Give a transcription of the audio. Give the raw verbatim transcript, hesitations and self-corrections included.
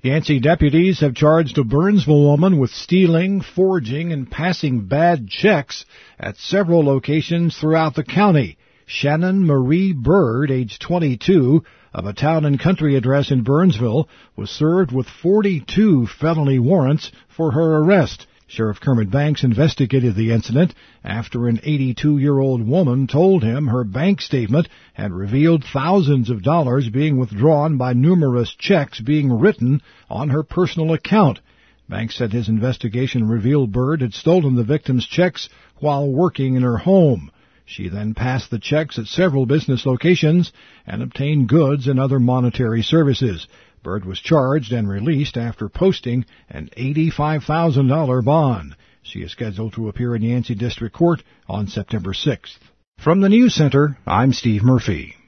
Yancey deputies have charged a Burnsville woman with stealing, forging, and passing bad checks at several locations throughout the county. Shannon Marie Bird, age twenty-two, of a town and country address in Burnsville, was served with forty-two felony warrants for her arrest. Sheriff Kermit Banks investigated the incident after an eighty-two-year-old woman told him her bank statement had revealed thousands of dollars being withdrawn by numerous checks being written on her personal account. Banks said his investigation revealed Bird had stolen the victim's checks while working in her home. She then passed the checks at several business locations and obtained goods and other monetary services. Bird was charged and released after posting an eighty-five thousand dollars bond. She is scheduled to appear in Yancey District Court on September sixth. From the News Center, I'm Steve Murphy.